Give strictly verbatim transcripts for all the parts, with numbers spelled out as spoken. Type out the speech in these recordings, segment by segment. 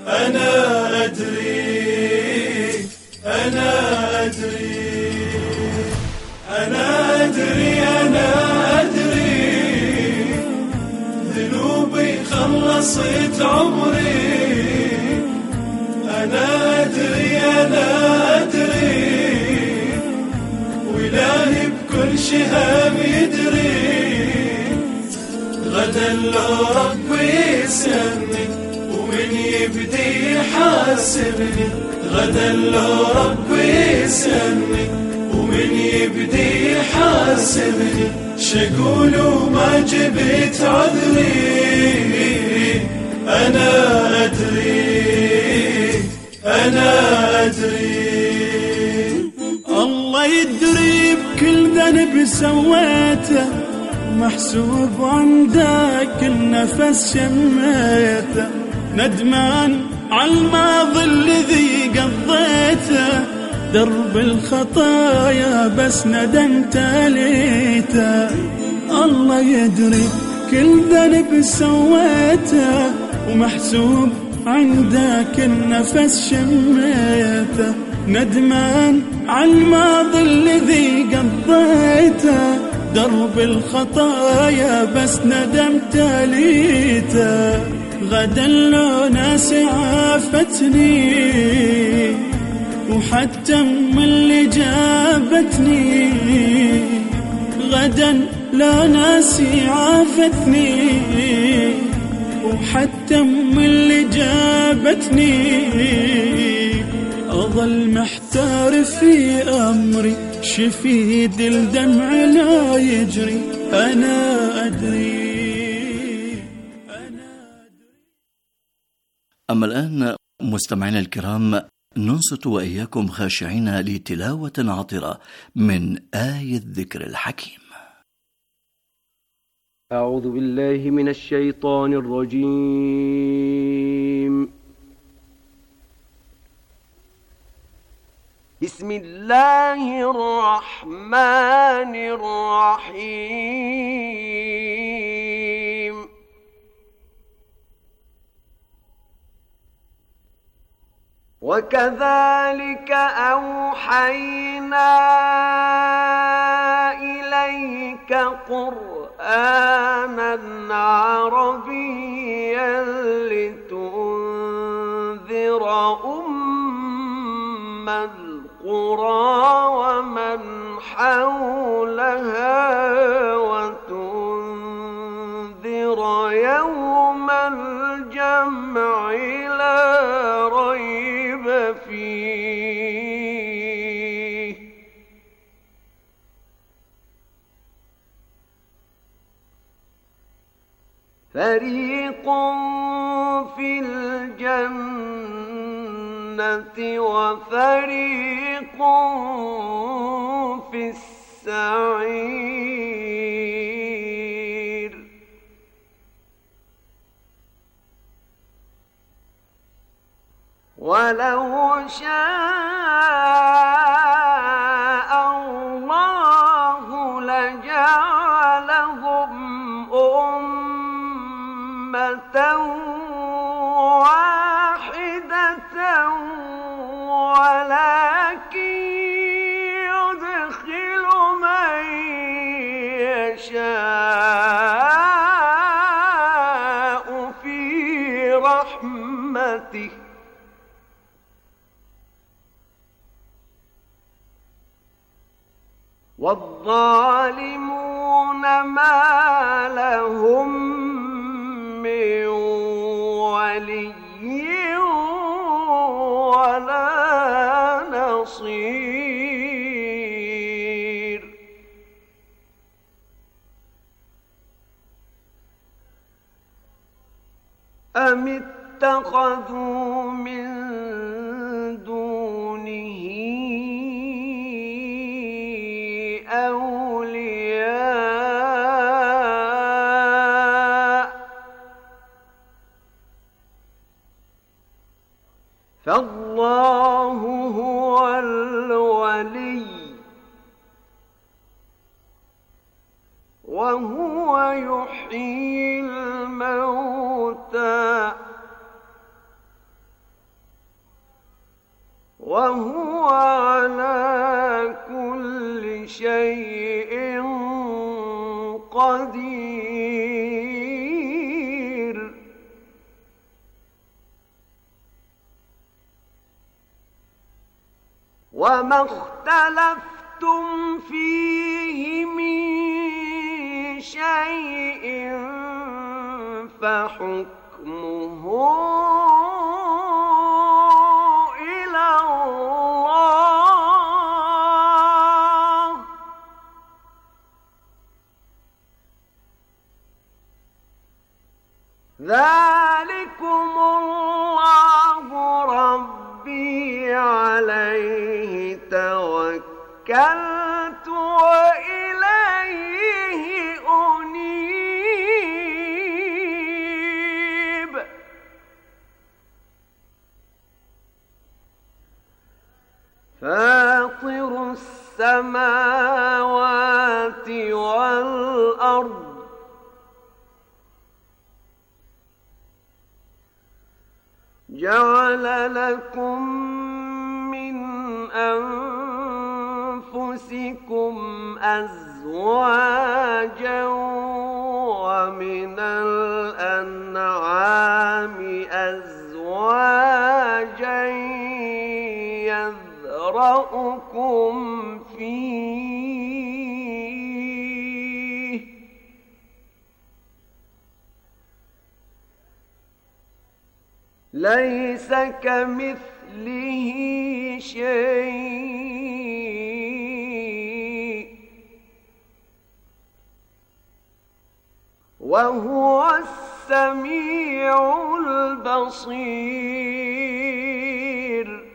أنا أدري أنا أدري أنا أدري أنا أدري ذنوبي خلصت عمري. أنا أدري أنا أدري وإلهي بكل شهاب يدري. غدا لو ربي يسألني ومن يبدي يحاسبني. غدا لو ربي يسألني ومن يبدي يحاسبني. شقول وما جبت عذري. أنا أدري أنا أدري. الله يدري بكل ذنب سويته محسوب عندك النفس شميته. ندمان عالماضي الذي قضيته درب الخطايا بس ندمت ليته. الله يدري كل ذنب سويته ومحسوب عندك النفس شميته. ندمان عالماضي الذي قضيته درب الخطايا بس ندمت ليته. غدا لو ناس عافتني وحتى من اللي جابتني. غدا لا ناسي عافتني وحتى من اللي جابتني. أظل محتار في أمري شفيد الدمع لا يجري. أنا أدري أنا أدري. أما الآن مستمعينا الكرام ننصت وإياكم خاشعين لتلاوة عطرة من آية الذكر الحكيم. أعوذ بالله من الشيطان الرجيم. بسم الله الرحمن الرحيم. وكذلك أوحينا إليك قرآنا عربيا لتنذر أم القرى ومن حولها وتنذر يوم الجمع لا ريب فيه. فريق في الجنة وفريق في السعير. ولو شاء الله لجعلهم أمة واحدة ولكن يدخل من يشاء في رحمته. والظالمون ما لهم من ولي ولا نصير. أم اتخذوا من دونه أولياء فالله هو الولي وهو يحيي الموتى وهو على كل شيء قدير. وما اختلفتم فيه من شيء فحكمه إلى الله. ذلكم الله ربي عليه توكلت وإليه أنيب. فاطر السماوات والأرض جعل لكم من أنفسكم أزواجا ومن الأنعام أزواجا يذرأكم فيه ليس كمثله شيء وهو السميع البصير.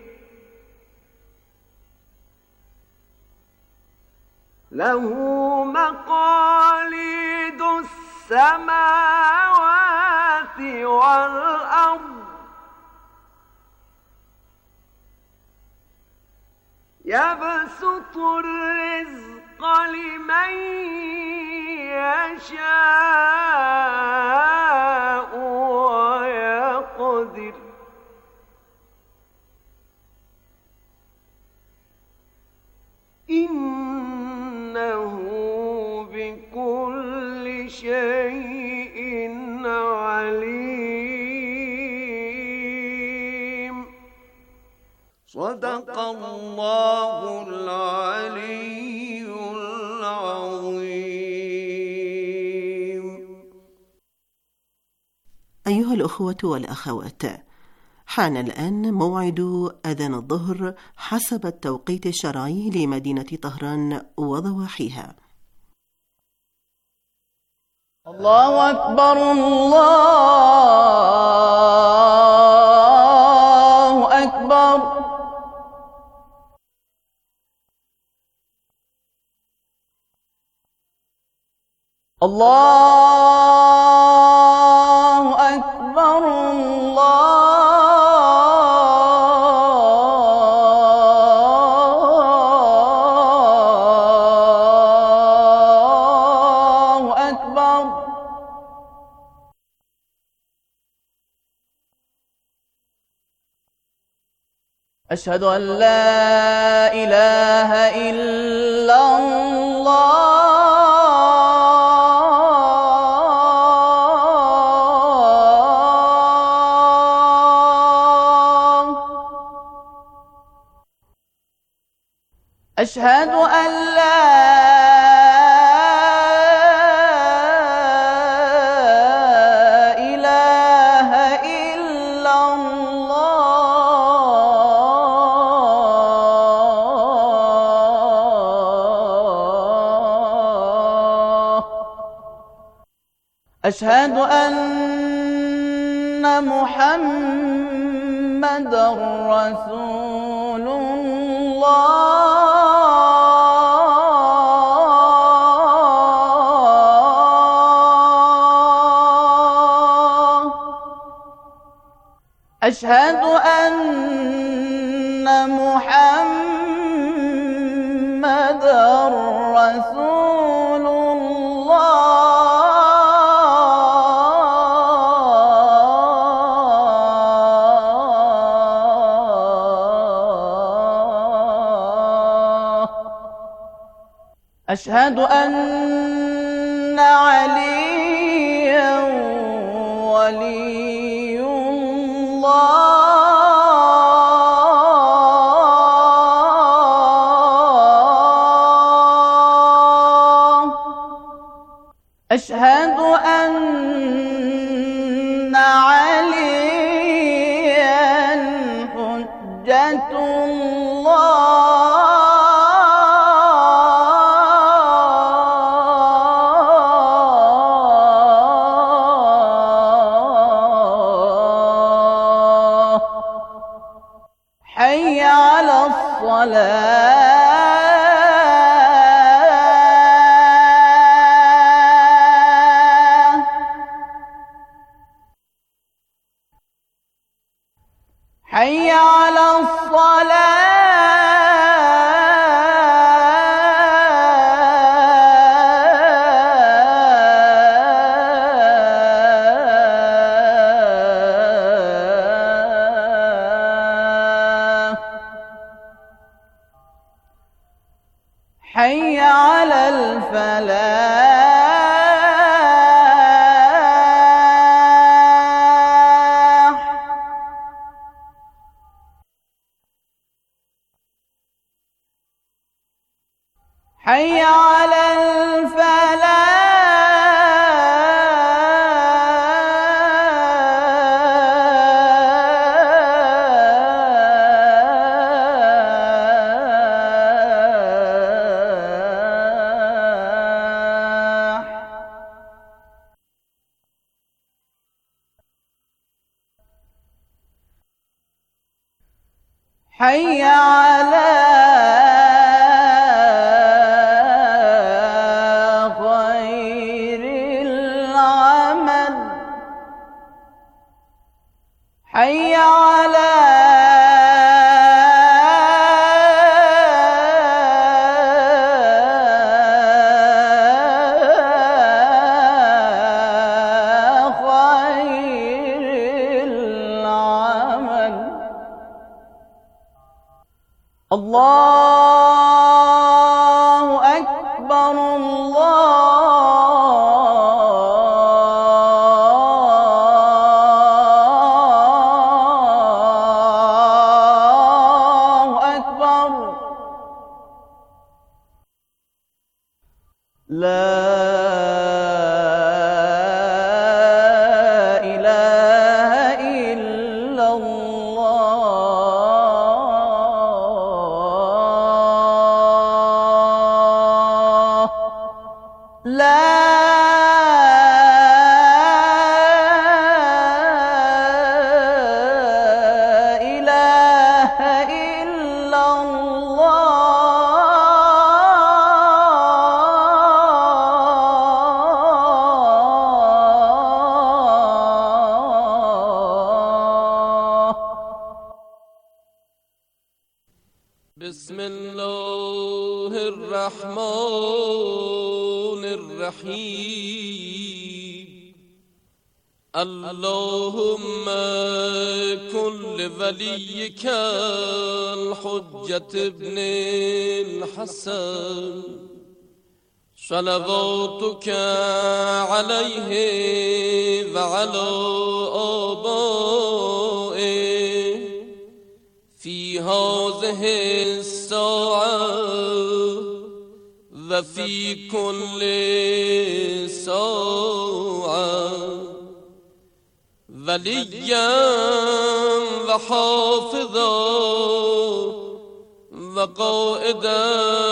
له مقاليد السماوات والأرض يبسط الرزق لمن يشاء ويقدر إنه بكل شيء عليم. صدق الله العلي العظيم. أيها الأخوة والأخوات، حان الآن موعد أذان الظهر حسب التوقيت الشرعي لمدينة طهران وضواحيها. الله أكبر الله أكبر. الله أكبر الله أكبر. أشهد أن لا إله إلا الله. أشهد أن لا إله إلا الله. أشهد أن محمدًا رسول الله. أشهد أن محمدًا رسول الله. أشهد أن عليا ولي الله أشهد أن عليا حجة الله حي على الصلاة حي على الصلاة حي على الفلاح حي على الفلاح حي على حي على خير العمل الله أكبر لا إله إلا الله لا إله إلا الله بسم الله الرحمن الرحيم اللهم كن لوليك الحجة ابن الحسن صلواتك عليه وعلى آبائه في هذه الساعة وفي كل ساعة وليا وحافظا وقائدا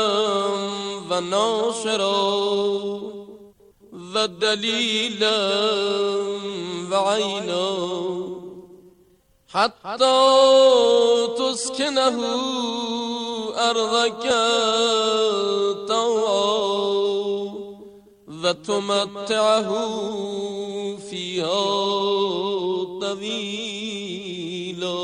وناصرا ودليلا وعينا حتى تسكنه أرضك طوعا وتمتعه فيها طويلا.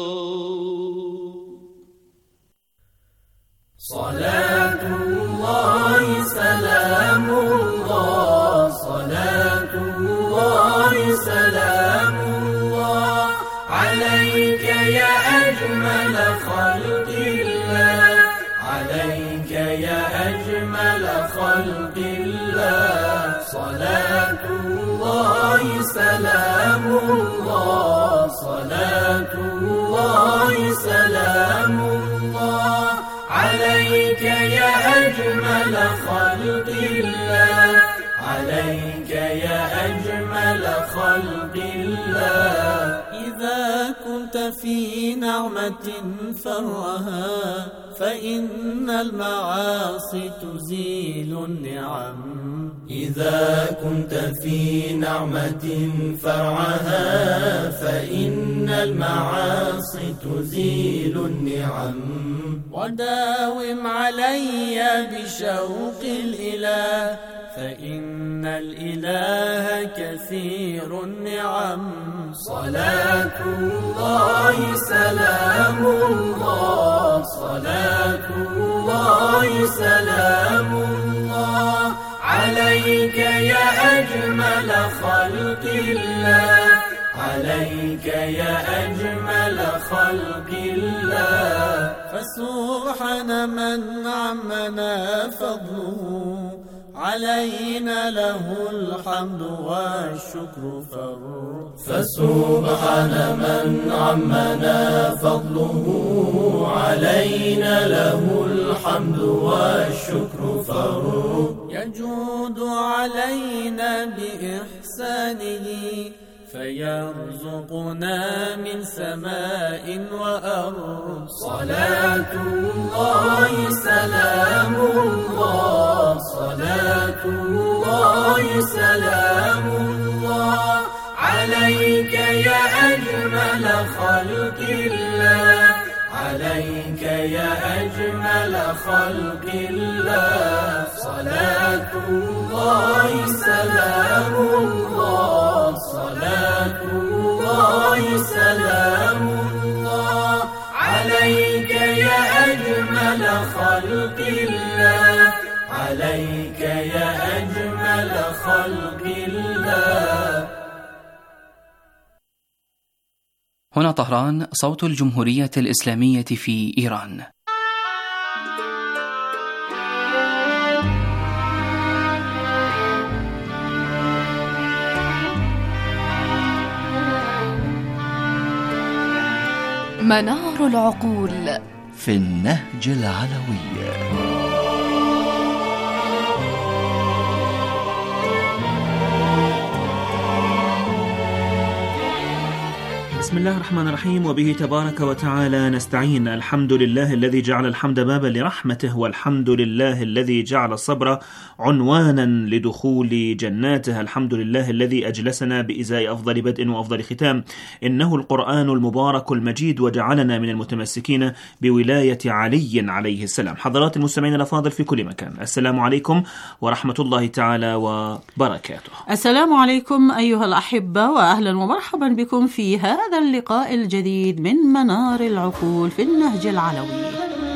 صلاة الله سلام الله صلاة الله سلام الله عليك يا أجمل خلق الله عليك يا أجمل خلق الله صلاة الله سلام الله صلاة الله سلام الله عليك يا أجمل خلق الله عليك يا أجمل خلق الله إذا كنت في نعمة فرها فإن المعاصي تزيل النعم إذا كنت في نعمة فرعها فإن المعاصي تزيل النعم وداوم علي بشوق الإله فإن الإله كثير النعم صلاة الله سلام الله صلاة الله سلام الله عليك يا أجمل خلق الله عليك يا أجمل خلق الله فسبحان من عمنا فضله علينا له الحمد والشكر فر فسبحان من عمنا فضله علينا له الحمد والشكر فر يجود علينا بإحسانه فيرزقنا من سماء وأرض صلاة الله سلام الله صلاة الله سلام الله عليك يا أجمل خلق الله عليك يا أجمل خلق الله صلاة الله سلام الله صلاة الله سلام الله عليك يا أجمل خلق الله عليك يا أجمل خلق الله. هنا طهران، صوت الجمهورية الإسلامية في إيران. منار العقول في النهج العلوي. بسم الله الرحمن الرحيم، وبه تبارك وتعالى نستعين. الحمد لله الذي جعل الحمد بابا لرحمته، والحمد لله الذي جعل الصبر عنوانا لدخول جناته، الحمد لله الذي أجلسنا بإزاء أفضل بدء وأفضل ختام، إنه القرآن المبارك المجيد، وجعلنا من المتمسكين بولاية علي عليه السلام. حضرات المستمعين الأفاضل في كل مكان، السلام عليكم ورحمة الله تعالى وبركاته. السلام عليكم أيها الأحبة، وأهلا ومرحبا بكم في هذا اللقاء الجديد من منار العقول في النهج العلوي.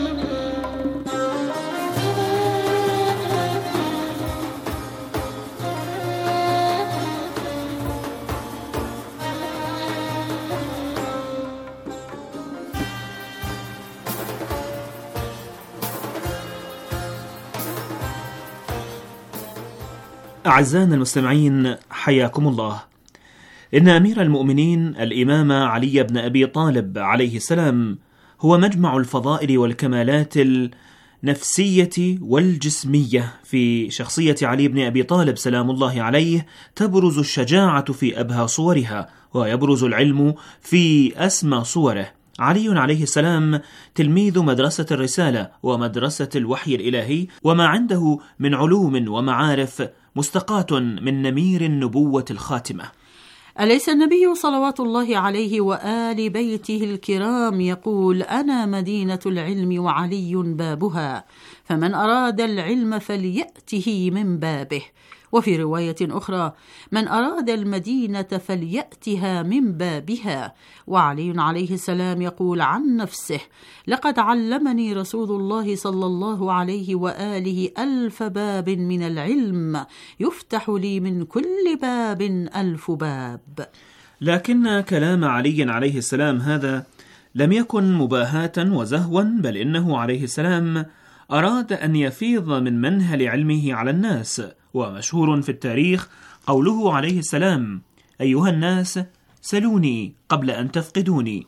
أعزائنا المستمعين، حياكم الله. إن أمير المؤمنين الإمام علي بن أبي طالب عليه السلام هو مجمع الفضائل والكمالات النفسية والجسمية. في شخصية علي بن أبي طالب سلام الله عليه تبرز الشجاعة في أبهى صورها، ويبرز العلم في أسمى صوره. علي عليه السلام تلميذ مدرسة الرسالة ومدرسة الوحي الإلهي، وما عنده من علوم ومعارف مستقاة من نمير النبوة الخاتمة. أليس النبي صلوات الله عليه وآل بيته الكرام يقول: أنا مدينة العلم وعلي بابها، فمن أراد العلم فليأته من بابه. وفي رواية أخرى: من أراد المدينة فليأتها من بابها. وعلي عليه السلام يقول عن نفسه: لقد علمني رسول الله صلى الله عليه وآله ألف باب من العلم، يفتح لي من كل باب ألف باب. لكن كلام علي عليه السلام هذا لم يكن مباهاة وزهوا، بل إنه عليه السلام أراد أن يفيض من منهل علمه على الناس. ومشهور في التاريخ قوله عليه السلام: أيها الناس سلوني قبل أن تفقدوني.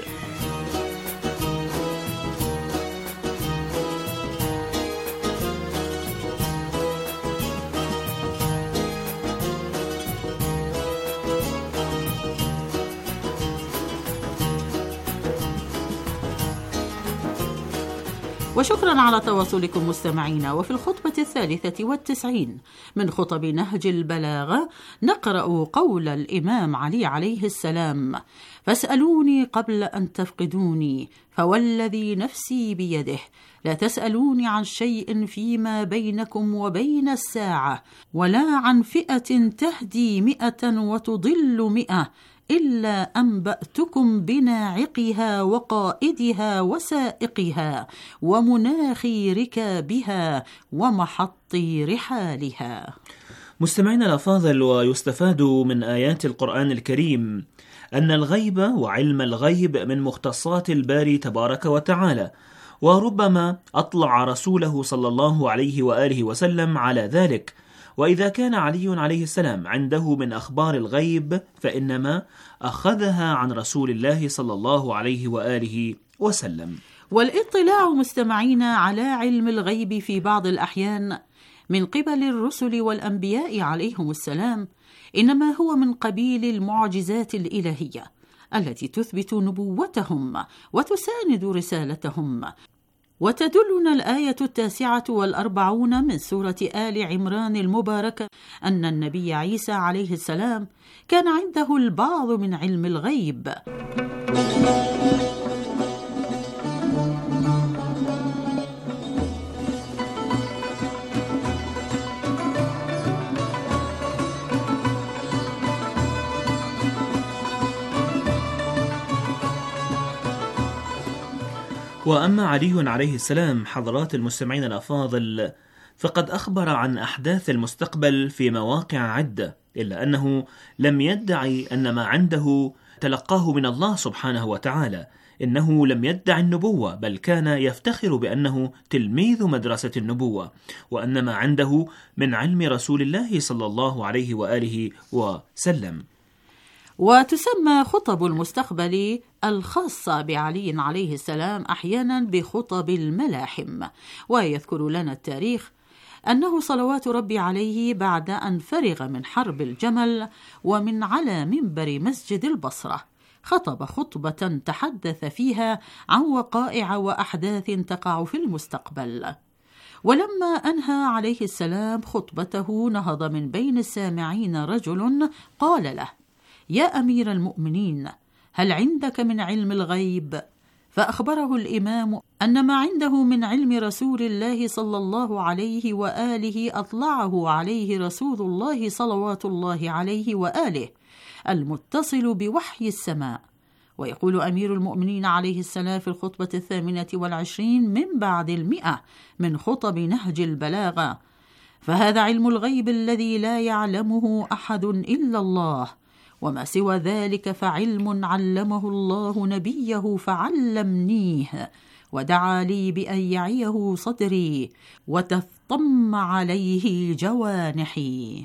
وشكرا على تواصلكم مستمعينا. وفي الخطبة الثالثة والتسعين من خطب نهج البلاغة نقرأ قول الإمام علي عليه السلام: فاسألوني قبل أن تفقدوني، فوالذي نفسي بيده لا تسألوني عن شيء فيما بينكم وبين الساعة، ولا عن فئة تهدي مئة وتضل مئة، إلا أنبأتكم بناعقها وقائدها وسائقها ومناخ ركابها ومحط رحالها. مستمعينا الأفاضل، ويستفاد من آيات القرآن الكريم أن الغيب وعلم الغيب من مختصات الباري تبارك وتعالى، وربما أطلع رسوله صلى الله عليه وآله وسلم على ذلك. وإذا كان علي عليه السلام عنده من أخبار الغيب فإنما أخذها عن رسول الله صلى الله عليه وآله وسلم. والاطلاع مستمعين على علم الغيب في بعض الأحيان من قبل الرسل والأنبياء عليهم السلام إنما هو من قبيل المعجزات الإلهية التي تثبت نبوتهم وتساند رسالتهم. وتدلنا الآية التاسعة والأربعون من سورة آل عمران المباركة أن النبي عيسى عليه السلام كان عنده البعض من علم الغيب. وأما علي عليه السلام حضرات المستمعين الأفاضل فقد أخبر عن أحداث المستقبل في مواقع عدة، إلا أنه لم يدعي أن ما عنده تلقاه من الله سبحانه وتعالى. إنه لم يدعي النبوة، بل كان يفتخر بأنه تلميذ مدرسة النبوة، وأن ما عنده من علم رسول الله صلى الله عليه وآله وسلم. وتسمى خطب المستقبل الخاصة بعلي عليه السلام أحيانا بخطب الملاحم. ويذكر لنا التاريخ أنه صلوات ربي عليه بعد أن فرغ من حرب الجمل ومن على منبر مسجد البصرة خطب خطبة تحدث فيها عن وقائع وأحداث تقع في المستقبل. ولما أنهى عليه السلام خطبته نهض من بين السامعين رجل قال له: يا أمير المؤمنين، هل عندك من علم الغيب؟ فأخبره الإمام أن ما عنده من علم رسول الله صلى الله عليه وآله أطلعه عليه رسول الله صلوات الله عليه وآله المتصل بوحي السماء. ويقول أمير المؤمنين عليه السلام في الخطبة الثامنة والعشرين من بعد المئة من خطب نهج البلاغة: فهذا علم الغيب الذي لا يعلمه أحد إلا الله، وما سوى ذلك فعلم علمه الله نبيه فعلمنيه، ودعا لي بأن يعيه صدري وتفطم عليه جوانحي.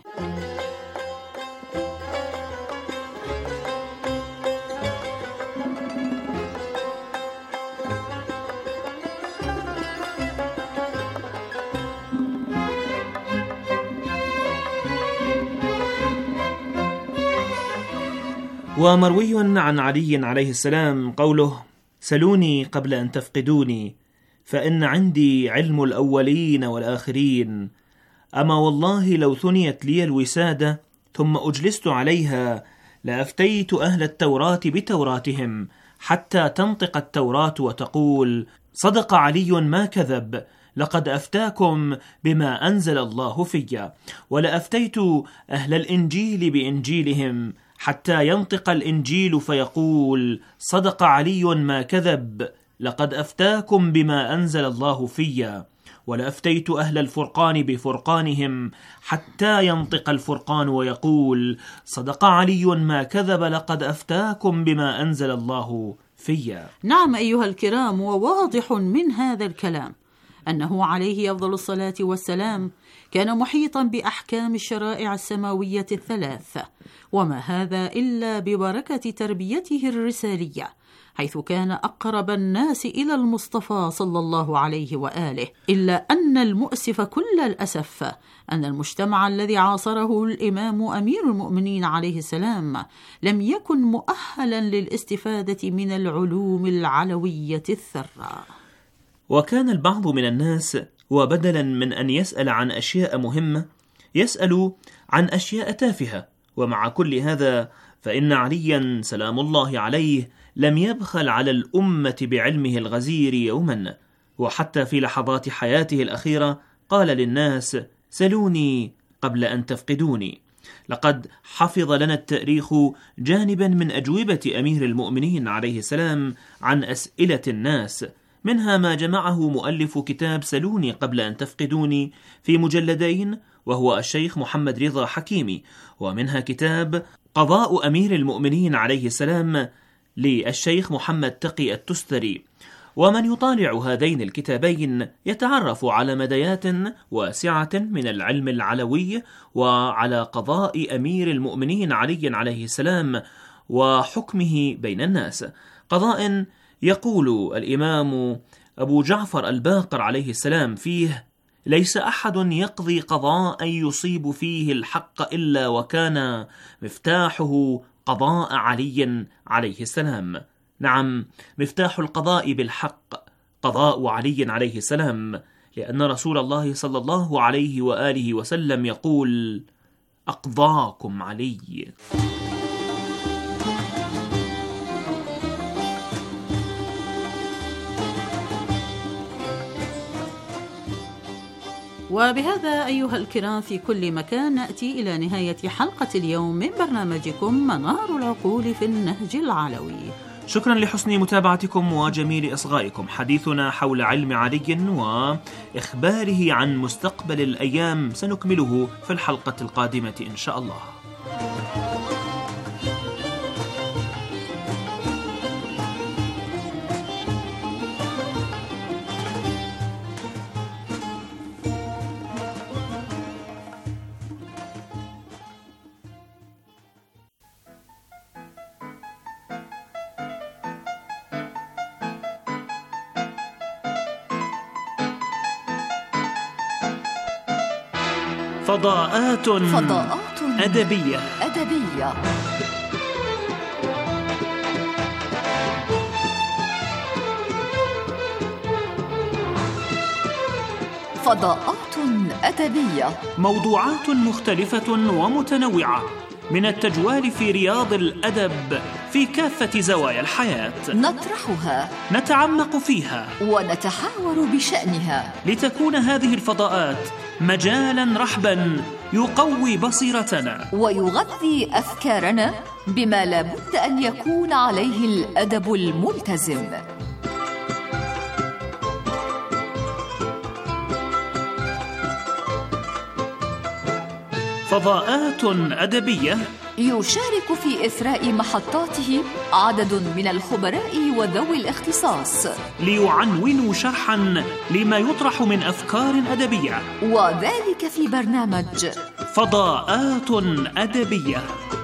ومروي عن علي عليه السلام قوله: سلوني قبل أن تفقدوني، فإن عندي علم الأولين والآخرين، أما والله لو ثنيت لي الوسادة ثم أجلست عليها لأفتيت أهل التوراة بتوراتهم حتى تنطق التوراة وتقول: صدق علي ما كذب، لقد أفتاكم بما أنزل الله في، ولأفتيت أهل الإنجيل بإنجيلهم حتى ينطق الإنجيل فيقول: صدق علي ما كذب، لقد أفتاكم بما أنزل الله في، ولأفتيت أهل الفرقان بفرقانهم حتى ينطق الفرقان ويقول: صدق علي ما كذب، لقد أفتاكم بما أنزل الله في. نعم أيها الكرام، وواضح من هذا الكلام أنه عليه أفضل الصلاة والسلام كان محيطا بأحكام الشرائع السماوية الثلاث، وما هذا إلا ببركة تربيته الرسالية، حيث كان أقرب الناس إلى المصطفى صلى الله عليه وآله. إلا أن المؤسف كل الأسف أن المجتمع الذي عاصره الإمام أمير المؤمنين عليه السلام لم يكن مؤهلا للاستفادة من العلوم العلوية الثراء. وكان البعض من الناس وبدلا من أن يسأل عن أشياء مهمة يسأل عن أشياء تافهة. ومع كل هذا فإن عليا سلام الله عليه لم يبخل على الأمة بعلمه الغزير يوما، وحتى في لحظات حياته الأخيرة قال للناس: سلوني قبل أن تفقدوني. لقد حفظ لنا التاريخ جانبا من أجوبة أمير المؤمنين عليه السلام عن أسئلة الناس، منها ما جمعه مؤلف كتاب سلوني قبل أن تفقدوني في مجلدين، وهو الشيخ محمد رضا حكيمي، ومنها كتاب قضاء أمير المؤمنين عليه السلام للشيخ محمد تقي التستري. ومن يطالع هذين الكتابين يتعرف على مديات واسعة من العلم العلوي وعلى قضاء أمير المؤمنين علي عليه السلام وحكمه بين الناس، قضاء يقول الإمام أبو جعفر الباقر عليه السلام فيه: ليس أحد يقضي قضاء يصيب فيه الحق إلا وكان مفتاحه قضاء علي عليه السلام. نعم، مفتاح القضاء بالحق قضاء علي عليه السلام، لأن رسول الله صلى الله عليه وآله وسلم يقول: أقضاكم علي. وبهذا أيها الكرام في كل مكان نأتي إلى نهاية حلقة اليوم من برنامجكم منار العقول في النهج العلوي. شكرا لحسن متابعتكم وجميل إصغائكم. حديثنا حول علم علي وإخباره عن مستقبل الأيام سنكمله في الحلقة القادمة إن شاء الله. فضاءات فضاءات أدبية أدبية فضاءات أدبية، موضوعات مختلفة ومتنوعة من التجوال في رياض الأدب في كافة زوايا الحياة، نطرحها، نتعمق فيها، ونتحاور بشأنها، لتكون هذه الفضاءات مجالا رحبا يقوي بصيرتنا ويغذي أفكارنا بما لا بد أن يكون عليه الأدب الملتزم. فضاءات أدبية يشارك في إثراء محطاته عدد من الخبراء وذوي الاختصاص ليعنونوا شرحا لما يطرح من أفكار أدبية، وذلك في برنامج فضاءات أدبية.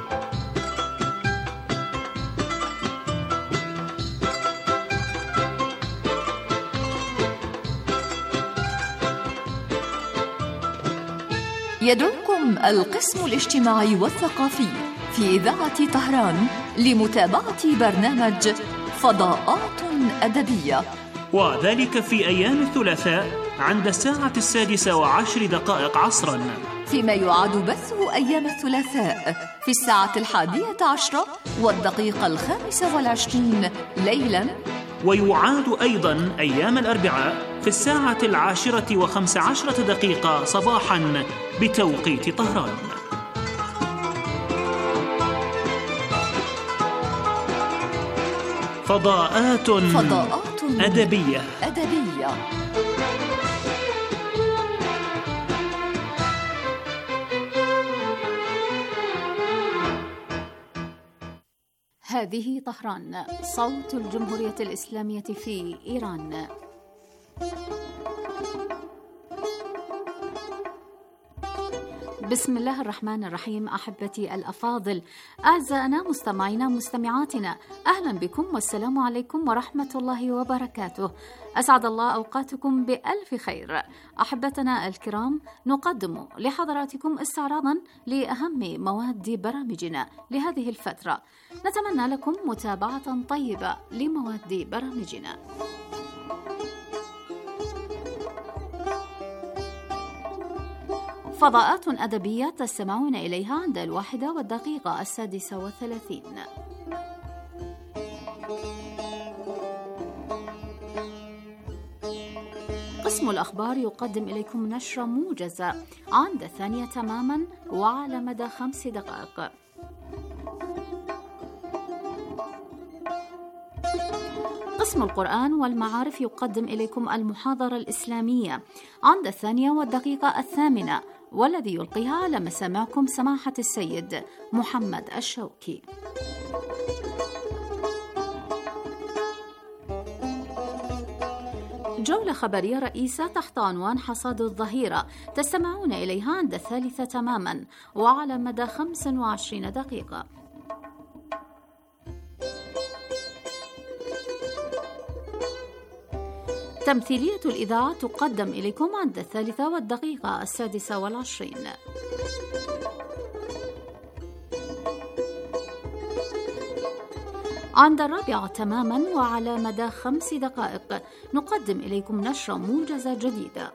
يدعوكم القسم الاجتماعي والثقافي في إذاعة طهران لمتابعة برنامج فضاءات أدبية، وذلك في أيام الثلاثاء عند الساعة السادسة وعشر دقائق عصرا، فيما يعاد بثه أيام الثلاثاء في الساعة الحادية عشرة والدقيقة الخامسة والعشرين ليلا، ويعاد أيضا أيام الأربعاء في الساعة العاشرة وخمس عشرة دقيقة صباحا بتوقيت طهران. فضاءات, فضاءات أدبية أدبية. هذه طهران، صوت الجمهورية الإسلامية في إيران. بسم الله الرحمن الرحيم. أحبتي الأفاضل، أعزائنا مستمعينا مستمعاتنا، أهلا بكم والسلام عليكم ورحمة الله وبركاته. أسعد الله أوقاتكم بألف خير. أحبتنا الكرام، نقدم لحضراتكم استعراضا لأهم مواد برامجنا لهذه الفترة. نتمنى لكم متابعة طيبة لمواد برامجنا. فضاءات أدبية تستمعون إليها عند الواحدة والدقيقة السادسة والثلاثين. قسم الأخبار يقدم إليكم نشرة موجزة عند الثانية تماما وعلى مدى خمس دقائق. قسم القرآن والمعارف يقدم إليكم المحاضرة الإسلامية عند الثانية والدقيقة الثامنة، والذي يلقيها على مسامعكم سماحة السيد محمد الشوكي. جولة خبرية رئيسة تحت عنوان حصاد الظهيرة تستمعون إليها عند الثالثة تماما وعلى مدى خمس وعشرين دقيقة. تمثيلية الإذاعة تقدم إليكم عند الثالثة والدقيقة السادسة والعشرين. عند الرابعة تماما وعلى مدى خمس دقائق نقدم إليكم نشرة موجزة جديدة.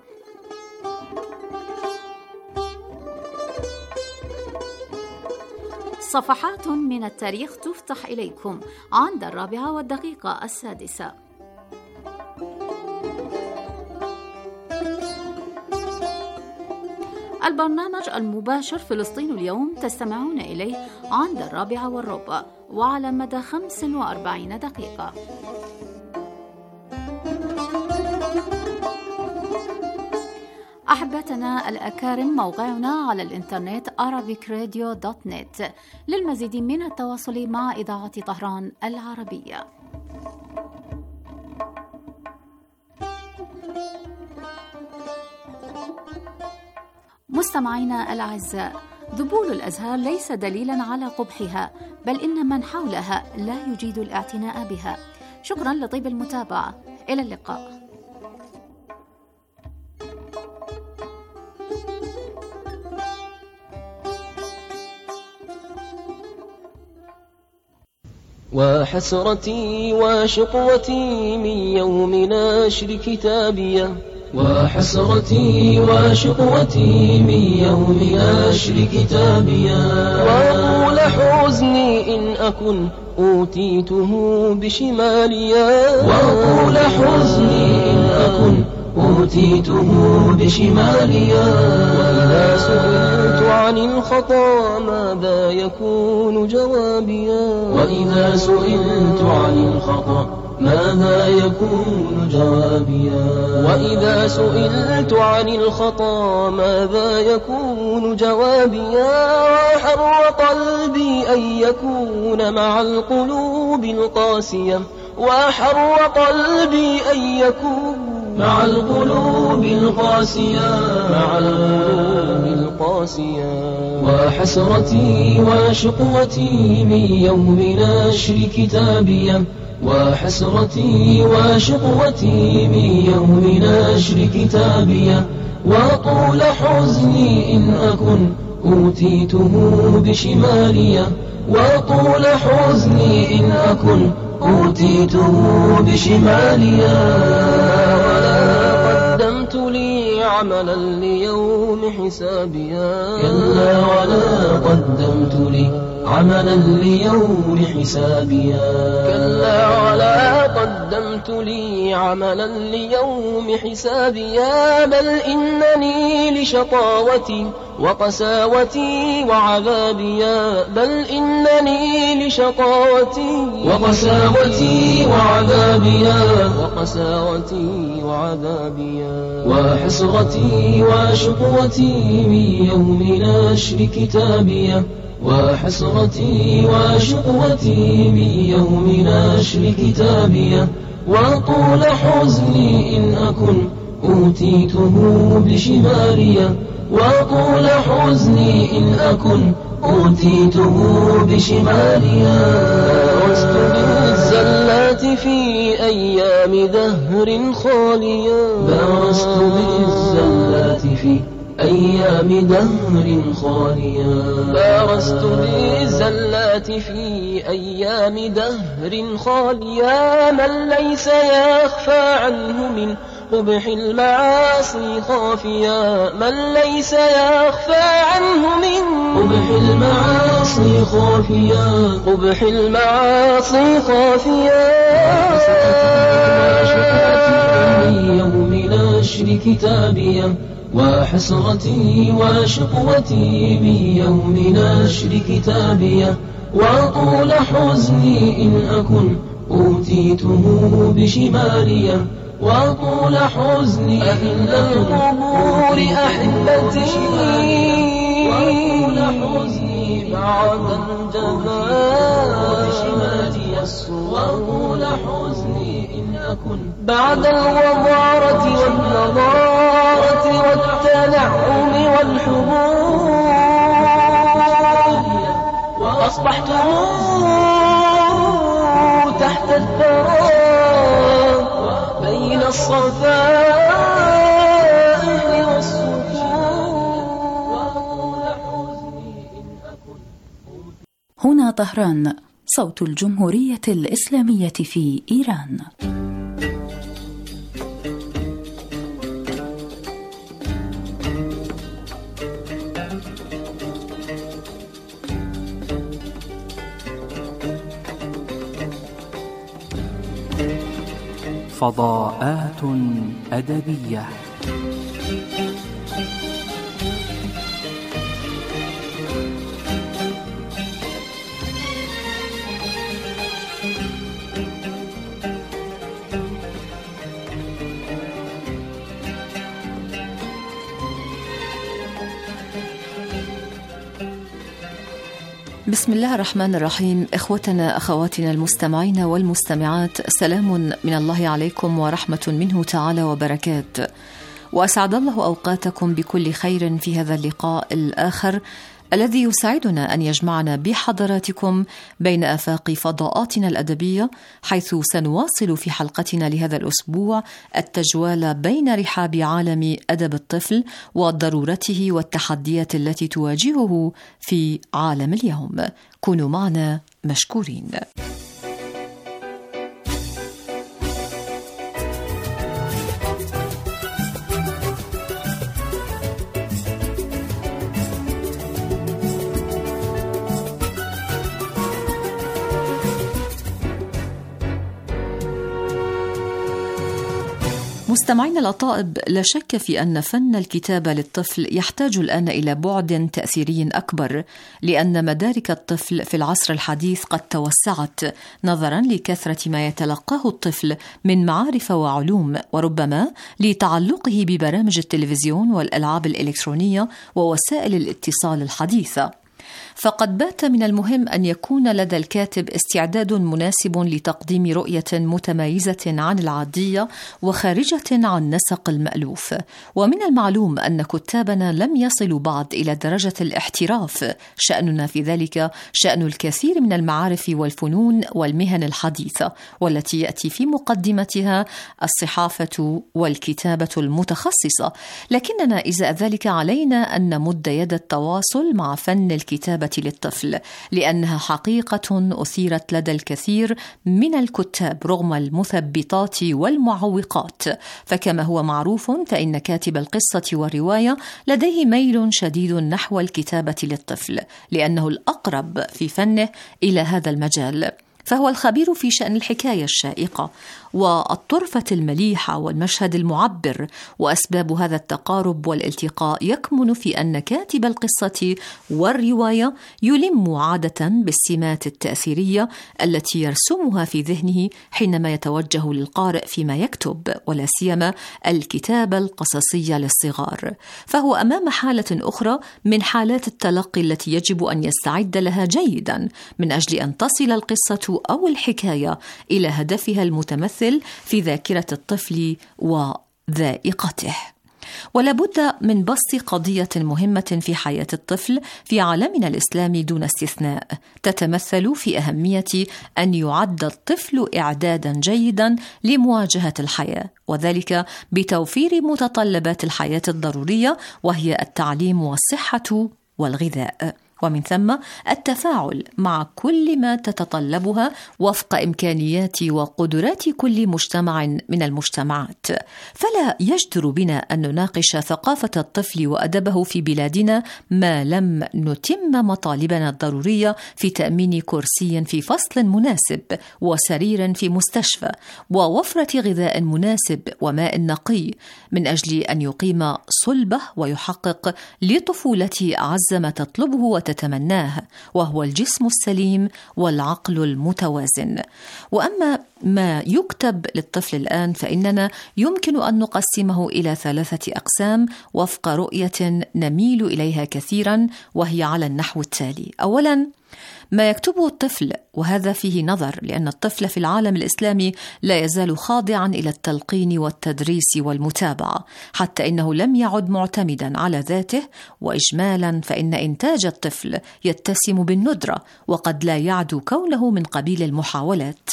صفحات من التاريخ تفتح إليكم عند الرابعة والدقيقة السادسة. البرنامج المباشر فلسطين اليوم تستمعون إليه عند الرابعة والربع وعلى مدى خمس وأربعين دقيقة. أحبتنا الأكارم، موقعنا على الإنترنت arabic radio dot net للمزيد من التواصل مع إذاعة طهران العربية. مستمعينا الأعزاء، ذبول الأزهار ليس دليلا على قبحها، بل إن من حولها لا يجيد الاعتناء بها. شكرا لطيب المتابعة، إلى اللقاء. وحسرتي وشقوتي من يوم نشر كتابيه، وحسرتي وشقوتي من يوم نشر كتابيا، وطول حزني إن أكن أوتيته بشماليا، وطول حزني إن أكن أوتيته بشماليا. وإذا سئلت عن الخطا ماذا يكون جوابيا، وإذا سئلت عن الخطا ماذا يكون جوابيا، وإذا سئلت عن الخطا ماذا يكون جوابيا. وحر قلبي أن يكون مع القلوب القاسية، وحر قلبي أن يكون مع القلوب القاسية، مع القلوب القاسية. وحسرتي وشقوتي من يوم نشر كتابيا، وحسرتي وشقوتي من يوم نشر كتابيا، وطول حزني إن أكن أوتيته بشماليا، وطول حزني إن أكن أوتيته بشماليا. ولا قدمت لي عملا ليوم حسابيا، كلا ولا قدمت لي عملا ليوم حسابيا، كلا ولا قدمت لي عملا ليوم حسابيا. بل إنني لشقاوتي وقساوتي وعذابيا، بل إنني لشقاوتي وقساوتي وعذابيا، وقساوتي وعذابيا. وحسرتي وشقوتي من يوم نشر كتابيا، وحسرتي وشقوتي من يوم نشر كتابيا، وطول حزني إن أكن أوتيته بشمالية وطول حزني إن أكن أوتيته بشماليا بارزت بالزلات في أيام دهر خاليا بارزت بالزلات في أيام دهر خاليا بارزت بالزلات في أيام دهر خاليا من ليس يخفى عنه من قبح المعاصي خافيا من ليس يخفى عنه من قبح المعاصي خافيا قبح المعاصي خافيا من يوم نشر كتابيا وحسرتي وشقوتي من يوم نشر كتابيا وطول حزني إن أكن أوتيته بشماليا وطول حزني أهل القبور أحبتي وطول حزني بعد الجمال بشمالي وطول حزني إن أكن بعد الوضارة والنضارة والتنعم والحبور وأصبحت تحت الثرى بين الصفائح والصفور. هنا طهران، صوت الجمهورية الإسلامية في إيران. فضاءات أدبية. بسم الله الرحمن الرحيم. إخوتنا أخواتنا المستمعين والمستمعات، سلام من الله عليكم ورحمة منه تعالى وبركاته، وأسعد الله أوقاتكم بكل خير في هذا اللقاء الآخر الذي يسعدنا أن يجمعنا بحضراتكم بين آفاق فضاءاتنا الأدبية، حيث سنواصل في حلقتنا لهذا الأسبوع التجوال بين رحاب عالم أدب الطفل وضرورته والتحديات التي تواجهه في عالم اليوم. كونوا معنا مشكورين. مستمعين الأطائب، لا شك في أن فن الكتابة للطفل يحتاج الآن إلى بعد تأثيري أكبر، لأن مدارك الطفل في العصر الحديث قد توسعت نظرا لكثرة ما يتلقاه الطفل من معارف وعلوم، وربما لتعلقه ببرامج التلفزيون والألعاب الإلكترونية ووسائل الاتصال الحديثة. فقد بات من المهم أن يكون لدى الكاتب استعداد مناسب لتقديم رؤية متميزة عن العادية وخارجة عن نسق المألوف. ومن المعلوم أن كتابنا لم يصلوا بعد إلى درجة الاحتراف، شأننا في ذلك شأن الكثير من المعارف والفنون والمهن الحديثة، والتي يأتي في مقدمتها الصحافة والكتابة المتخصصة. لكننا إزاء ذلك علينا أن نمد يد التواصل مع فن الكتابة للطفل، لأنها حقيقة أثيرت لدى الكثير من الكتاب رغم المثبطات والمعوقات. فكما هو معروف فإن كاتب القصة والرواية لديه ميل شديد نحو الكتابة للطفل، لأنه الأقرب في فنه إلى هذا المجال، فهو الخبير في شأن الحكاية الشائقة والطرفة المليحة والمشهد المعبر. وأسباب هذا التقارب والالتقاء يكمن في أن كاتب القصة والرواية يلم عادة بالسمات التأثيرية التي يرسمها في ذهنه حينما يتوجه للقارئ فيما يكتب، ولا سيما الكتابة القصصية للصغار. فهو أمام حالة أخرى من حالات التلقي التي يجب أن يستعد لها جيدا من أجل أن تصل القصة أو الحكاية إلى هدفها المتمثل في ذاكرة الطفل وذائقته. ولا بد من بسط قضية مهمة في حياة الطفل في عالمنا الإسلامي دون استثناء، تتمثل في أهمية أن يعد الطفل إعدادا جيدا لمواجهة الحياة، وذلك بتوفير متطلبات الحياة الضرورية وهي التعليم والصحة والغذاء، ومن ثم التفاعل مع كل ما تتطلبها وفق إمكانيات وقدرات كل مجتمع من المجتمعات. فلا يجدر بنا أن نناقش ثقافة الطفل وأدبه في بلادنا ما لم نتم مطالبنا الضرورية في تأمين كرسي في فصل مناسب وسرير في مستشفى ووفرة غذاء مناسب وماء نقي، من أجل أن يقيم صلبه ويحقق لطفولته أعز ما تطلبه وتتمناه، وهو الجسم السليم والعقل المتوازن. وأما ما يكتب للطفل الآن فإننا يمكن أن نقسمه إلى ثلاثة أقسام وفق رؤية نميل إليها كثيرا، وهي على النحو التالي: أولا، ما يكتبه الطفل، وهذا فيه نظر، لأن الطفل في العالم الإسلامي لا يزال خاضعا إلى التلقين والتدريس والمتابعة، حتى إنه لم يعد معتمدا على ذاته، وإجمالا فإن إنتاج الطفل يتسم بالندرة وقد لا يعدو كونه من قبيل المحاولات.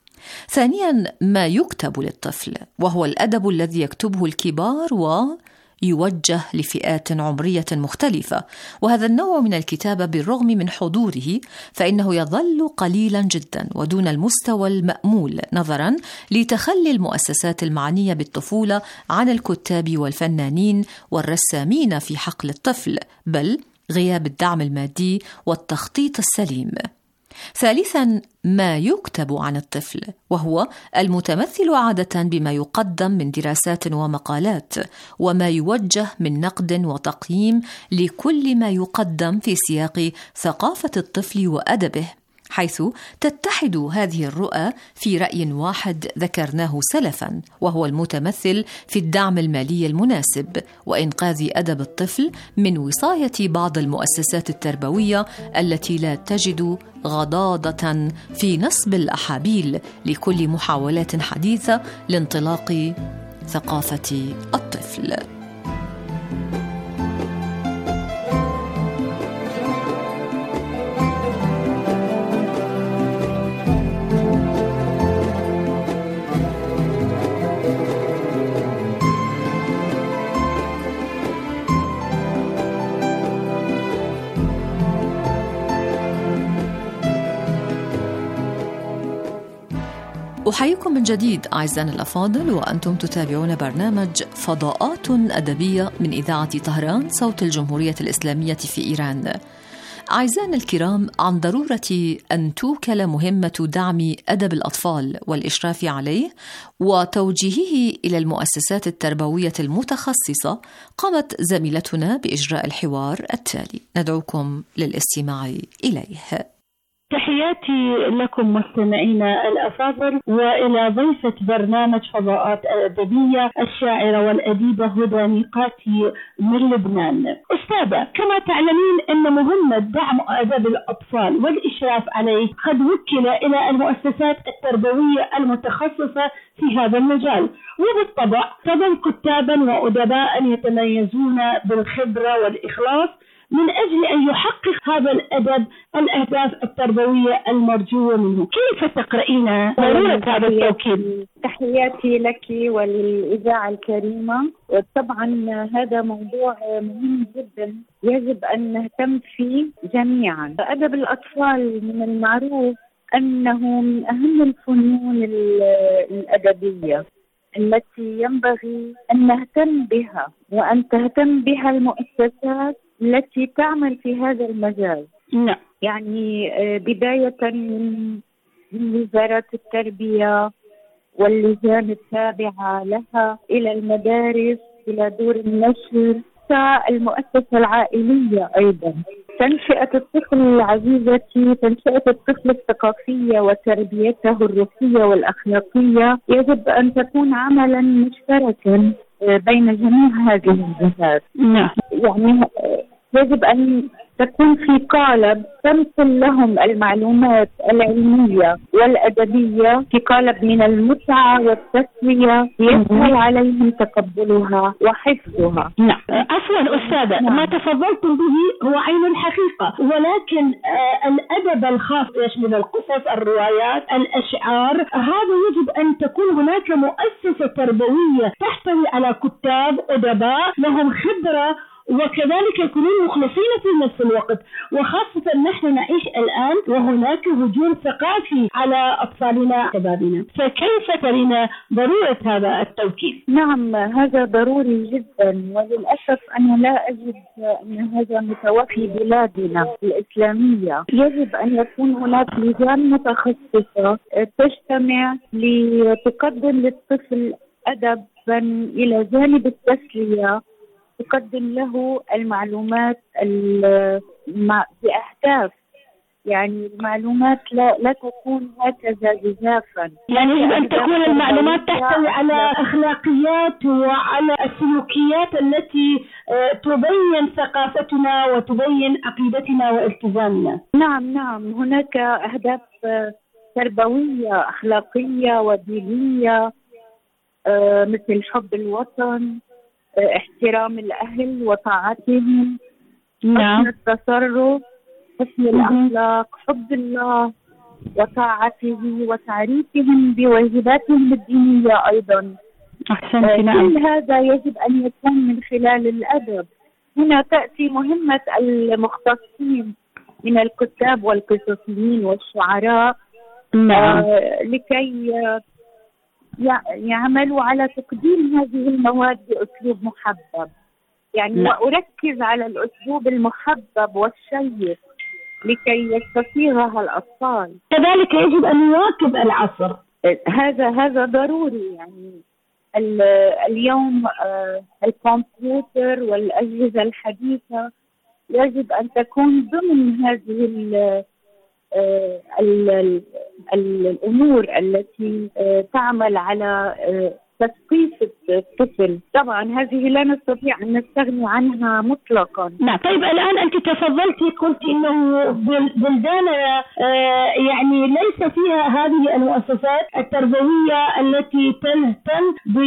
ثانيا، ما يكتب للطفل، وهو الأدب الذي يكتبه الكبار و يوجه لفئات عمرية مختلفة، وهذا النوع من الكتابة بالرغم من حضوره فإنه يظل قليلا جدا ودون المستوى المأمول نظرا لتخلي المؤسسات المعنية بالطفولة عن الكتاب والفنانين والرسامين في حقل الطفل، بل غياب الدعم المادي والتخطيط السليم. ثالثا، ما يكتب عن الطفل، وهو المتمثل عادة بما يقدم من دراسات ومقالات، وما يوجه من نقد وتقييم لكل ما يقدم في سياق ثقافة الطفل وأدبه، حيث تتحد هذه الرؤى في رأي واحد ذكرناه سلفا، وهو المتمثل في الدعم المالي المناسب وإنقاذ أدب الطفل من وصاية بعض المؤسسات التربوية التي لا تجد غضاضة في نصب الأحابيل لكل محاولات حديثة لانطلاق ثقافة الطفل. أحييكم من جديد أعزائنا الأفاضل، وأنتم تتابعون برنامج فضاءات أدبية من إذاعة طهران صوت الجمهورية الإسلامية في إيران. أعزائنا الكرام، عن ضرورة أن توكل مهمة دعم أدب الأطفال والإشراف عليه وتوجيهه إلى المؤسسات التربوية المتخصصة، قامت زميلتنا بإجراء الحوار التالي، ندعوكم للاستماع إليه. تحياتي لكم مستمعينا الأفاضل، وإلى ضيفة برنامج فضاءات أدبية الشاعرة والأديبة هدى ميقاتي من لبنان. أستاذة، كما تعلمين أن مهمة دعم أدب الأطفال والإشراف عليه قد وكل إلى المؤسسات التربوية المتخصصة في هذا المجال، وبالطبع تضم كتابا وأدباء يتميزون بالخبرة والإخلاص من أجل أن يحقق هذا الأدب الأهداف التربوية المرجوة منه. كيف تقرأين ضرورة هذا التوكيد؟ تحياتي لك وللإذاعة الكريمة. وطبعا هذا موضوع مهم جدا يجب أن نهتم فيه جميعا. أدب الأطفال من المعروف أنه من أهم الفنون الأدبية التي ينبغي أن نهتم بها وأن تهتم بها المؤسسات التي تعمل في هذا المجال. نعم. يعني بداية من وزارة التربية واللجان التابعة لها إلى المدارس إلى دور النشر، المؤسسة العائلية أيضا. تنشئة الطفل عزيزتي، تنشئة الطفل الثقافية وتربيته الروحية والأخلاقية يجب أن تكون عملا مشتركا بين جميع هذه الجهات. نعم. يعني يجب أن تكون في قالب تمثل لهم المعلومات العلمية والأدبية في قالب من المتعة والتسلية يسهل عليهم تقبلها وحفظها. نعم. عفوا أستاذة، نعم. ما تفضلتم به هو عين الحقيقة، ولكن آه الأدب الخاص يشمل القصص، الروايات، الأشعار، هذا يجب أن تكون هناك مؤسسة تربوية تحتوي على كتاب أدباء لهم خبرة وكذلك يكونون مخلصين في نفس الوقت، وخاصة نحن نعيش الآن وهناك هجوم ثقافي على أطفالنا وشبابنا، فكيف ترين ضرورة هذا التوكيل؟ نعم، هذا ضروري جدا، وللأسف أنا لا أجد أن هذا متوفر في بلادنا الإسلامية. يجب أن يكون هناك لجان متخصصة تجتمع لتقدم للطفل أدبا إلى جانب التسلية، تقدم له المعلومات بأهداف، يعني المعلومات لا, لا تكون هكذا جزافا، يعني يجب أن تكون المعلومات تحتوي على أخلاقيات وعلى السلوكيات التي تبين ثقافتنا وتبين عقيدتنا والتزامنا. نعم نعم، هناك أهداف تربوية أخلاقية ودينية مثل حب الوطن، احترام الأهل وطاعتهم، حسن التصرف، حسن الأخلاق، حب الله وطاعته وتعريفهم بواجباتهم الدينية أيضا. أحسنت. كل هذا يجب أن يكون من خلال الأدب. هنا تأتي مهمة المختصين من الكتاب والقصصيين والشعراء نعم. لكي يعملوا على تقديم هذه المواد بأسلوب محبب، يعني لا. وأركز على الأسلوب المحبب والشيق لكي يستسيغها الأطفال. كذلك يجب أن يواكب العصر، هذا هذا ضروري. يعني اليوم الكمبيوتر والأجهزة الحديثة يجب أن تكون ضمن هذه ال ال الأمور التي تعمل على تثقيف الطفل. طبعا هذه لا نستطيع أن نستغني عنها مطلقا. نعم. طيب الآن أنت تفضلتي قلت إنه بلداننا يعني ليس فيها هذه المؤسسات التربوية التي تهتم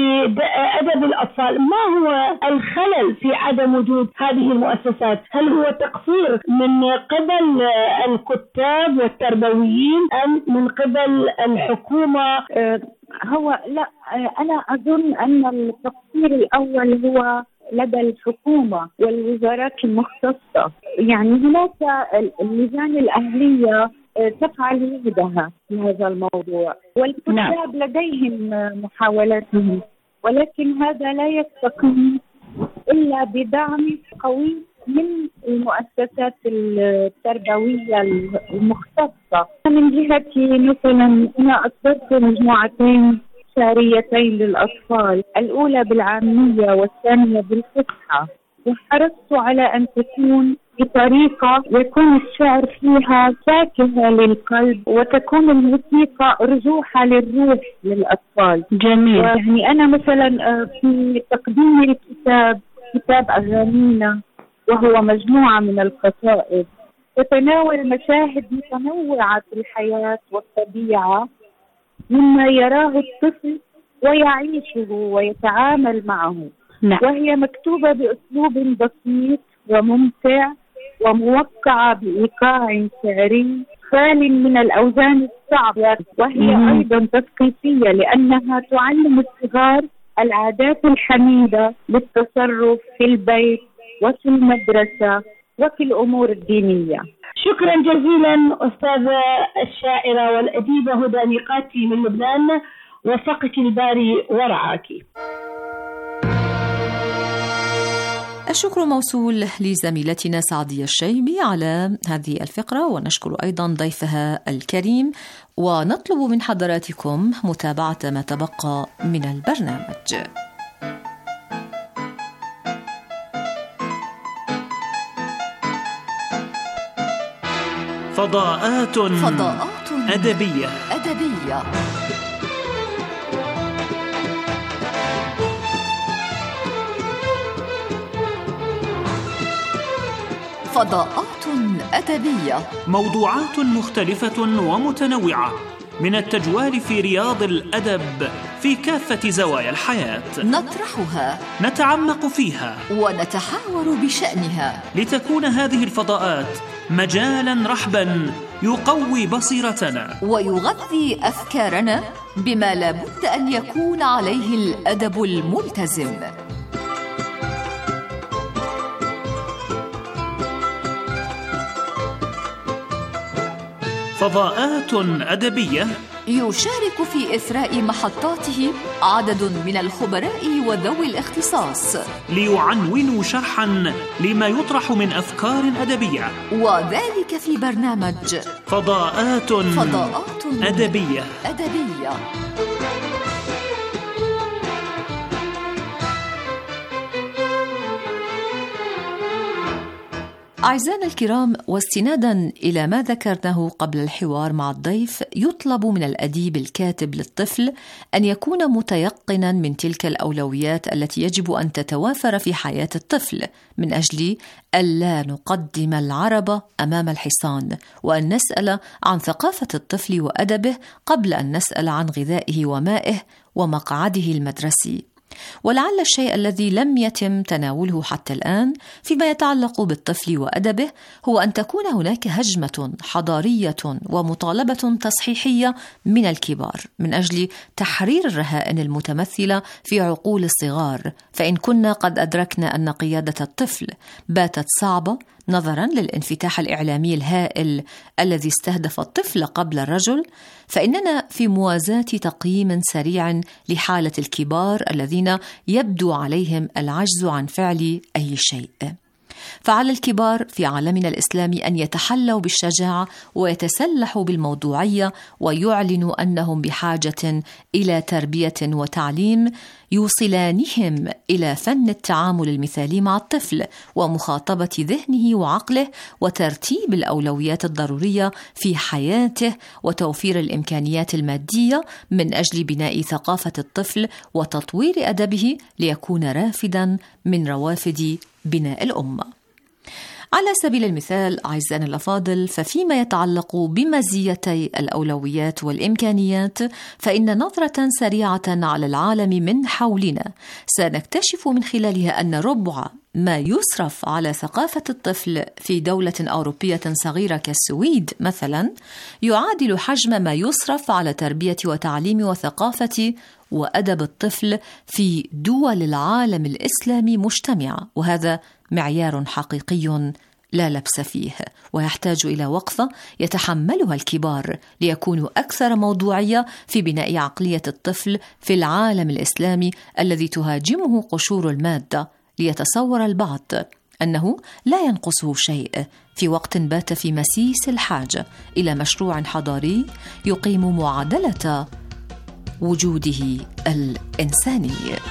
بأدب الأطفال. ما هو الخلل في عدم وجود هذه المؤسسات؟ هل هو تقصير من قبل الكتاب والتربويين أم من قبل الحكومة؟ هو لا، أنا أظن أن التقصير الأول هو لدى الحكومة والوزارات المختصة. يعني هناك اللجان الأهلية تفعل يدها في هذا الموضوع، والكتاب نعم. لديهم محاولاتهم، ولكن هذا لا يستقيم إلا بدعم قوي من المؤسسات التربوية المختصة. من جهتي مثلا أنا أصدرت مجموعتين شعريتين للأطفال، الأولى بالعامية والثانية بالفصحى، وحرصت على أن تكون بطريقة يكون الشعر فيها ساكنة للقلب وتكون الموسيقى أرجوحة للروح للأطفال. جميل. يعني أنا مثلا في تقديم الكتاب كتاب أغانينا، وهو مجموعة من القصائد تتناول مشاهد متنوعة في الحياة والطبيعة مما يراه الطفل ويعيشه ويتعامل معه. نعم. وهي مكتوبة بأسلوب بسيط وممتع وموقعة بإيقاع شعري خال من الأوزان الصعبة، وهي مم. أيضا تثقيفية لأنها تعلم الصغار العادات الحميدة للتصرف في البيت وفي المدرسة وفي الأمور الدينية. شكرا جزيلا أستاذة الشاعرة والأديبة هدى ميقاتي من لبنان، وفقك الباري ورعاك. الشكر موصول لزميلتنا سعدية الشيبي على هذه الفقرة، ونشكر أيضا ضيفها الكريم، ونطلب من حضراتكم متابعة ما تبقى من البرنامج. فضاءات فضاءات أدبية أدبية فضاءات الأدبية، موضوعات مختلفة ومتنوعة من التجوال في رياض الأدب في كافة زوايا الحياة، نطرحها، نتعمق فيها، ونتحاور بشأنها، لتكون هذه الفضاءات مجالا رحبا يقوي بصيرتنا ويغذي أفكارنا بما لا بد أن يكون عليه الأدب الملتزم. فضاءات أدبية يشارك في إثراء محطاته عدد من الخبراء وذوي الاختصاص ليعنونوا شرحا لما يطرح من أفكار أدبية، وذلك في برنامج فضاءات, فضاءات أدبية, أدبية. أعزائنا الكرام، واستنادا إلى ما ذكرناه قبل الحوار مع الضيف، يطلب من الأديب الكاتب للطفل أن يكون متيقنا من تلك الأولويات التي يجب أن تتوافر في حياة الطفل من أجل ألا نقدم العرب أمام الحصان، وأن نسأل عن ثقافة الطفل وأدبه قبل أن نسأل عن غذائه ومائه ومقعده المدرسي. ولعل الشيء الذي لم يتم تناوله حتى الآن فيما يتعلق بالطفل وأدبه هو أن تكون هناك هجمة حضارية ومطالبة تصحيحية من الكبار من أجل تحرير الرهائن المتمثلة في عقول الصغار، فإن كنا قد أدركنا أن قيادة الطفل باتت صعبة نظراً للانفتاح الإعلامي الهائل الذي استهدف الطفل قبل الرجل، فإننا في موازاة تقييم سريع لحالة الكبار الذين يبدو عليهم العجز عن فعل أي شيء. فعلى الكبار في عالمنا الإسلامي أن يتحلوا بالشجاعة ويتسلحوا بالموضوعية ويعلنوا أنهم بحاجة إلى تربية وتعليم يوصلانهم إلى فن التعامل المثالي مع الطفل ومخاطبة ذهنه وعقله وترتيب الأولويات الضرورية في حياته وتوفير الإمكانيات المادية من أجل بناء ثقافة الطفل وتطوير أدبه ليكون رافدا من روافد بناء الأمة. على سبيل المثال أعزائنا الأفاضل، ففيما يتعلق بمزيتي الأولويات والإمكانيات، فإن نظرة سريعة على العالم من حولنا سنكتشف من خلالها أن ربع ما يصرف على ثقافة الطفل في دولة أوروبية صغيرة كالسويد مثلا يعادل حجم ما يصرف على تربية وتعليم وثقافة وأدب الطفل في دول العالم الإسلامي مجتمعة، وهذا معيار حقيقي لا لبس فيه، ويحتاج إلى وقفة يتحملها الكبار ليكونوا أكثر موضوعية في بناء عقلية الطفل في العالم الإسلامي الذي تهاجمه قشور المادة، ليتصور البعض أنه لا ينقصه شيء في وقت بات في مسيس الحاجة إلى مشروع حضاري يقيم معادلة وجوده الإنساني.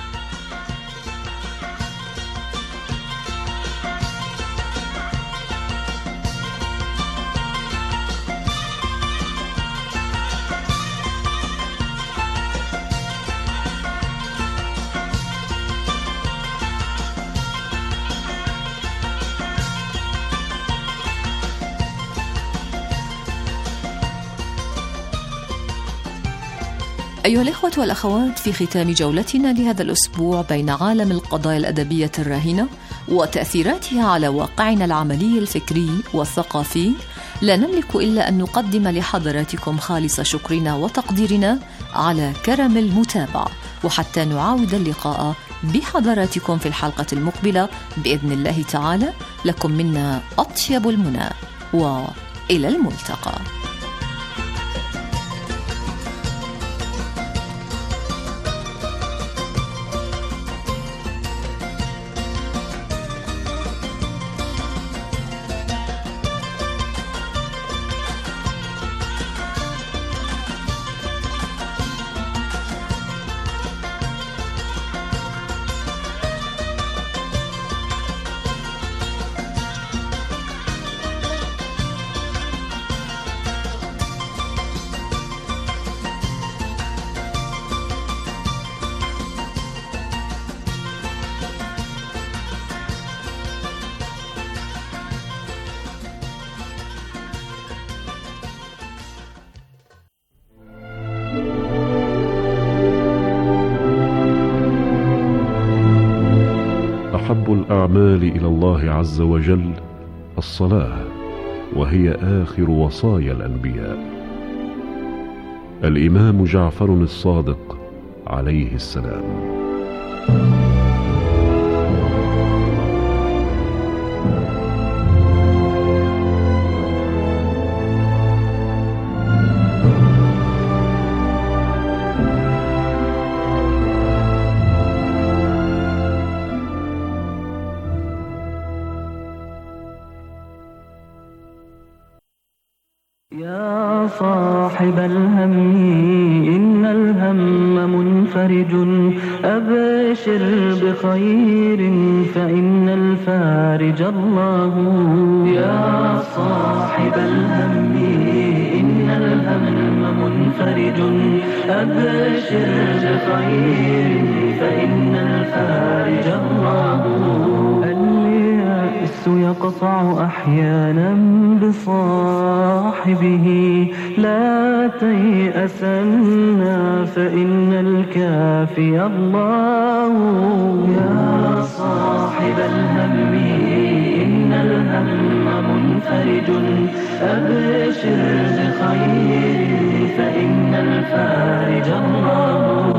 أيها الإخوة والأخوات، في ختام جولتنا لهذا الأسبوع بين عالم القضايا الأدبية الراهنة وتأثيراتها على واقعنا العملي الفكري والثقافي، لا نملك إلا أن نقدم لحضراتكم خالص شكرنا وتقديرنا على كرم المتابعة، وحتى نعاود اللقاء بحضراتكم في الحلقة المقبلة بإذن الله تعالى، لكم منا أطيب المنى وإلى الملتقى. وأحب الأعمال إلى الله عز وجل الصلاة، وهي آخر وصايا الأنبياء. الإمام جعفر الصادق عليه السلام. يا صاحب الهم إن الهم منفرج، أبشر بخير فإن الفارج الله. يا صاحب الهم إن الهم منفرج، أبشر بخير فإن الفارج الله. اليأس يقطع أحيانا بصاحبه، لا تيأسن فإن الكافي الله. يا صاحب الهم إن الهم منفرج، أبشر بخير فإن الفارج الله.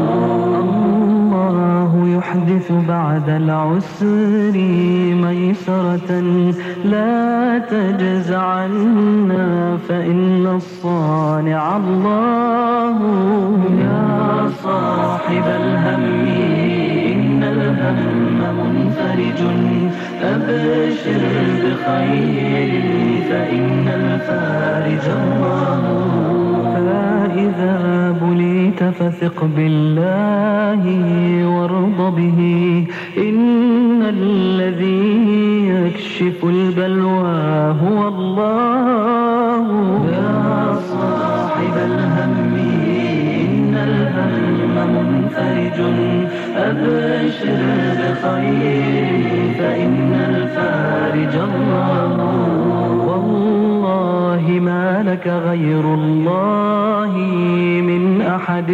الله يحدث بعد العسر ميسرة، لا تجزعن فإن الصانع الله. يا صاحب الهم إن الهم منفرج، أبشر بخير فإن الفارج الله. فإذا بليت فثق بالله وارض به، إن الذي يكشف البلوى هو الله. يا صاحب الهم إن الهم منفرج، أبشر بخير فإن الفارج الله. والله ما لك غير الله من أحد،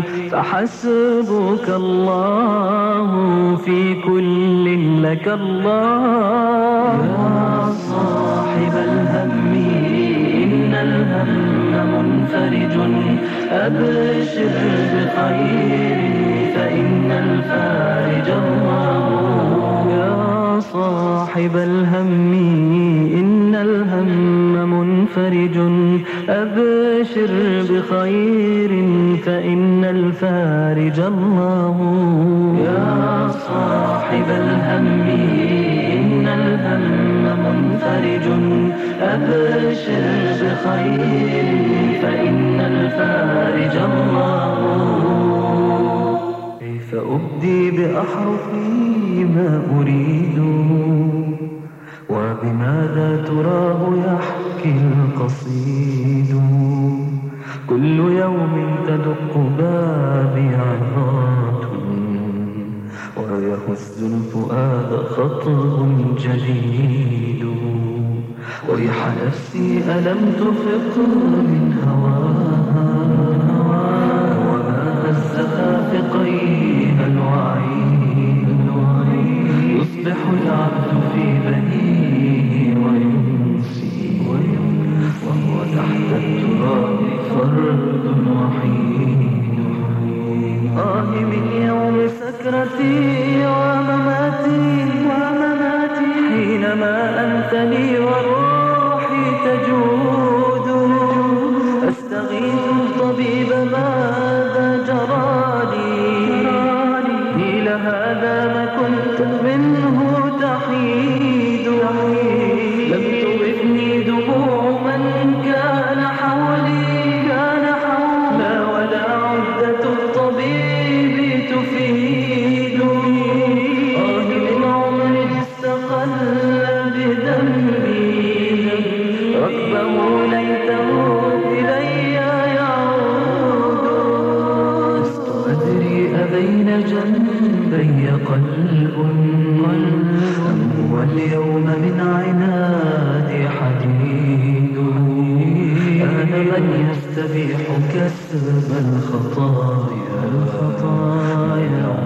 فحسبك الله في كل لك الله. يا صاحب الهم إن الهم منفرج، أبشر بخير فإن الفارج الله. يا صاحب الهم إن الهم منفرج، أبشر بخير فإن الفارج الله. يا صاحب الهم إن الهم منفرج، أبشر بخير فإن الفارج الله. كيف أبدي بأحرفي ما أريد، وبماذا تراه يحكي القصيد. كل يوم تدق بابي عظات، ويهز الفؤاد خطب جديد. ويح نفسي ألم تفق من هواها، وما هزها فقيها الوعيد. يصبح العبد في بنيه ويمسي، وهو تحت التراب فرد وحيد. آه من يوم سكرتي ومماتي ومماتي، حينما أنت لي وروحي تجود. أستغيث الطبيب ماذا جرالي، إلى هذا ما كنت منه تحيد. لم توفني دموع من كان حولي، كان حولي لا ولا عدة الطبيب تفيد. آه من عمر استقل بدمي، ركبه ليته إلي يعود. لست أدري أبين جنبي قلب، أم هو اليوم من عنادي حديد. أنا من يستبيح كسب الخطايا.